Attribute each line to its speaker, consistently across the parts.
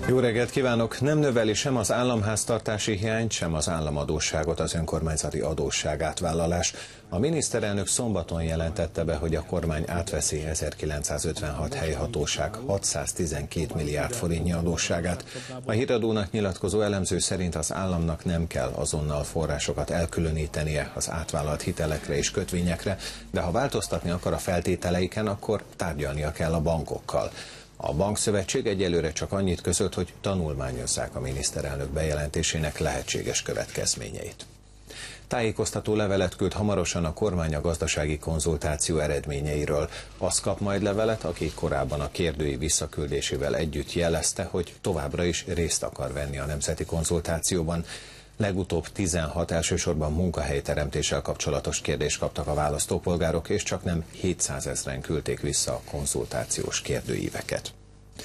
Speaker 1: Jó reggelt kívánok! Nem növeli sem az államháztartási hiányt, sem az államadósságot az önkormányzati adósságátvállalás. A miniszterelnök szombaton jelentette be, hogy a kormány átveszi 1956 helyhatóság 612 milliárd forintnyi adósságát. A Híradónak nyilatkozó elemző szerint az államnak nem kell azonnal forrásokat elkülönítenie az átvállalt hitelekre és kötvényekre, de ha változtatni akar a feltételeiken, akkor tárgyalnia kell a bankokkal. A Bankszövetség egyelőre csak annyit közölt, hogy tanulmányozzák a miniszterelnök bejelentésének lehetséges következményeit. Tájékoztató levelet küld hamarosan a kormány a gazdasági konzultáció eredményeiről. Az kap majd levelet, aki korábban a kérdői visszaküldésével együtt jelezte, hogy továbbra is részt akar venni a nemzeti konzultációban. Legutóbb 16 elsősorban munkahelyteremtéssel kapcsolatos kérdést kaptak a választópolgárok, és csaknem 700 000-en küldték vissza a konzultációs kérdőíveket.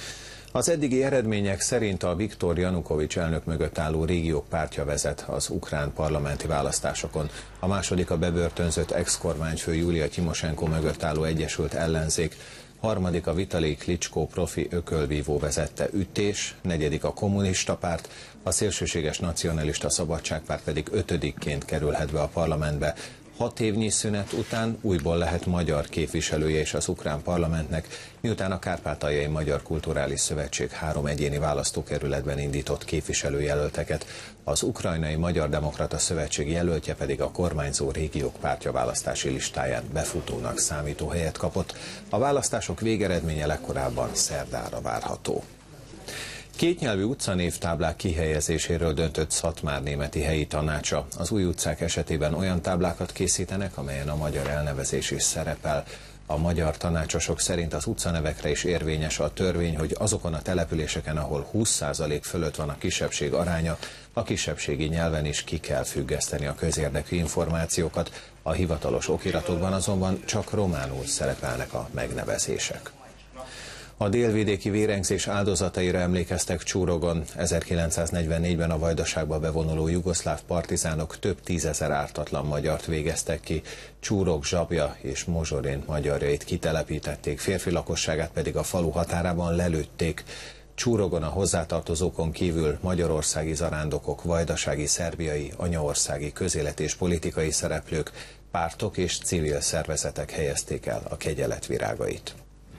Speaker 1: Az eddigi eredmények szerint a Viktor Janukovics elnök mögött álló régiók pártja vezet az ukrán parlamenti választásokon. A második a bebörtönzött ex-kormányfő Julia Timosenko mögött álló Egyesült Ellenzék, harmadik a Vitalij Klitschko profi ökölvívó vezette Ütés, negyedik a Kommunista Párt, a szélsőséges nacionalista Szabadságpárt pedig ötödikként kerülhet be a parlamentbe. 6 évnyi szünet után újból lehet magyar képviselője is az ukrán parlamentnek, miután a Kárpátaljai Magyar Kulturális Szövetség 3 egyéni választókerületben indított képviselőjelölteket, az Ukrajnai Magyar Demokrata Szövetség jelöltje pedig a kormányzó régiók pártja választási listáján befutónak számító helyet kapott. A választások végeredménye legkorábban szerdára várható. Kétnyelvű utcanévtáblák kihelyezéséről döntött Szatmár németi helyi tanácsa. Az új utcák esetében olyan táblákat készítenek, amelyen a magyar elnevezés is szerepel. A magyar tanácsosok szerint az utcanevekre is érvényes a törvény, hogy azokon a településeken, ahol 20% fölött van a kisebbség aránya, a kisebbségi nyelven is ki kell függeszteni a közérdekű információkat. A hivatalos okiratokban azonban csak románul szerepelnek a megnevezések. A délvidéki vérengzés áldozataira emlékeztek Csúrogon. 1944-ben a Vajdaságba bevonuló jugoszláv partizánok több tízezer ártatlan magyart végeztek ki. Csúrok, Zsabja és Mozsorén magyarjait kitelepítették, férfi lakosságát pedig a falu határában lelőtték. Csúrogon a hozzátartozókon kívül magyarországi zarándokok, vajdasági, szerbiai, anyaországi közélet és politikai szereplők, pártok és civil szervezetek helyezték el a kegyelet virágait.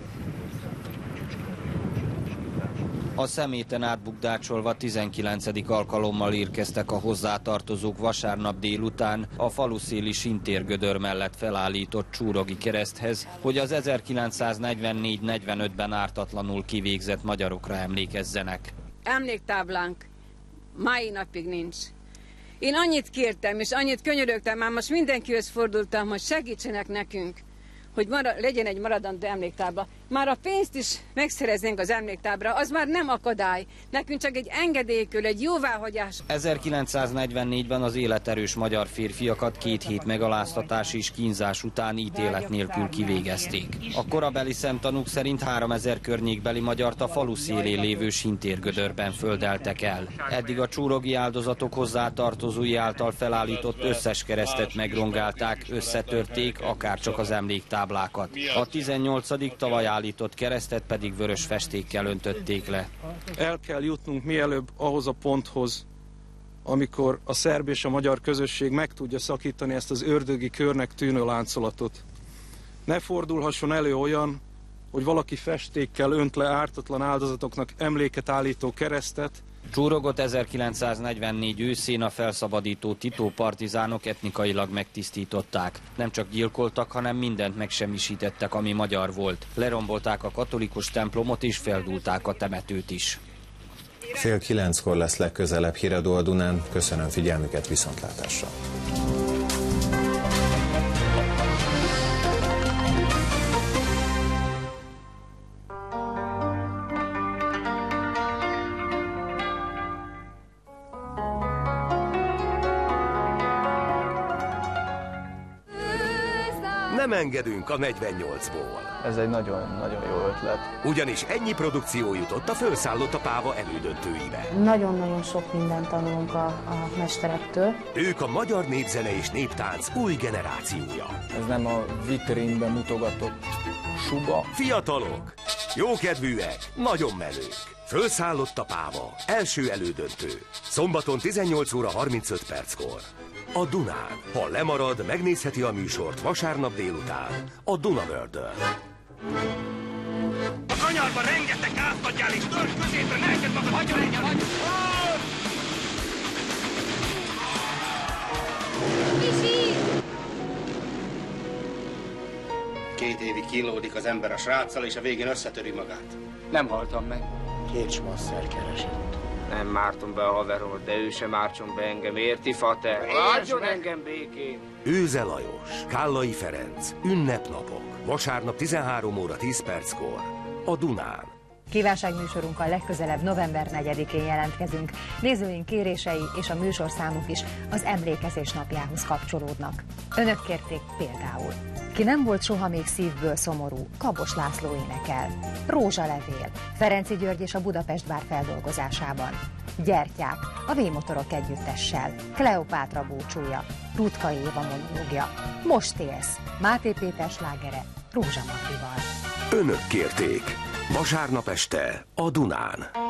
Speaker 2: A szeméten átbukdácsolva 19. alkalommal érkeztek a hozzátartozók vasárnap délután a faluszéli sintérgödör mellett felállított csúrogi kereszthez, hogy az 1944-45-ben ártatlanul kivégzett magyarokra emlékezzenek.
Speaker 3: Emléktáblánk mai napig nincs. Én annyit kértem és annyit könyörögtem, már most mindenkihez fordultam, hogy segítsenek nekünk, hogy legyen egy maradandó emléktábla. Már a pénzt is megszereznénk az emléktábla, az már nem akadály. Nekünk csak egy engedélykül, egy jóváhagyás.
Speaker 2: 1944-ben az életerős magyar férfiakat 2 hét megaláztatás és kínzás után ítélet nélkül kivégezték. A korabeli szemtanúk szerint 3000 környékbeli magyart a falu szélén lévő sintérgödörben földeltek el. Eddig a csúrogi áldozatok hozzátartozói által felállított összes keresztet megrongálták, összetörték, akárcsak az emléktáblákat. A 18. tavaly állított keresztet pedig vörös festékkel öntötték le.
Speaker 4: El kell jutnunk mielőbb ahhoz a ponthoz, amikor a szerb és a magyar közösség meg tudja szakítani ezt az ördögi körnek tűnő láncolatot. Ne fordulhasson elő olyan, hogy valaki festékkel önt le ártatlan áldozatoknak emléket állító keresztet.
Speaker 2: Csúrogot 1944 őszén a felszabadító Tito partizánok etnikailag megtisztították. Nem csak gyilkoltak, hanem mindent megsemmisítettek, ami magyar volt. Lerombolták a katolikus templomot és feldúlták a temetőt is.
Speaker 1: 8:30 lesz legközelebb Híradó a Dunán. Köszönöm figyelmüket, viszontlátásra!
Speaker 5: Nem engedünk a 48-ból.
Speaker 6: Ez egy nagyon-nagyon jó ötlet.
Speaker 5: Ugyanis ennyi produkció jutott a Fölszállott a Páva elődöntőibe.
Speaker 7: Nagyon-nagyon sok mindent tanulunk a mesterektől.
Speaker 5: Ők a magyar népzene és néptánc új generációja.
Speaker 6: Ez nem a vitrínben mutogatott suba.
Speaker 5: Fiatalok, jókedvűek, nagyon menők. Fölszállott a páva. Első elődöntő. Szombaton 18 óra 35 perckor. A Dunán. Ha lemarad, megnézheti a műsort vasárnap délután. A Dunavördön.
Speaker 8: A kanyarban rengeteg átadjál és törd középre, ne engedd magad! Hagyja legyen, hagyja!
Speaker 9: Két évig kínlódik az ember a sráccal, és a végén összetöri magát.
Speaker 10: Nem haltam meg.
Speaker 11: Két smasszer keresett.
Speaker 10: Nem mártom be a haverról, de ő sem mártson be engem, érti, fater? Hagyjon engem békén!
Speaker 5: Őze Lajos, Kállai Ferenc, ünnepnapok. Vasárnap 13 óra 10 perckor. A Dunán.
Speaker 12: Kívánságműsorunkkal legközelebb november 4-én jelentkezünk. Nézőink kérései és a műsorszámok is az emlékezés napjához kapcsolódnak. Önök kérték például: ki nem volt soha még szívből szomorú, Kabos László énekel. Rózsalevél, Ferenczy György és a Budapest Bár feldolgozásában. Gyertyák, a V-motorok együttessel. Kleopátra búcsúja, Rutka Éva monológia. Most élsz, Máté Péter slágere, Rózsa Magdival.
Speaker 5: Önök kérték. Vasárnap este a Dunán.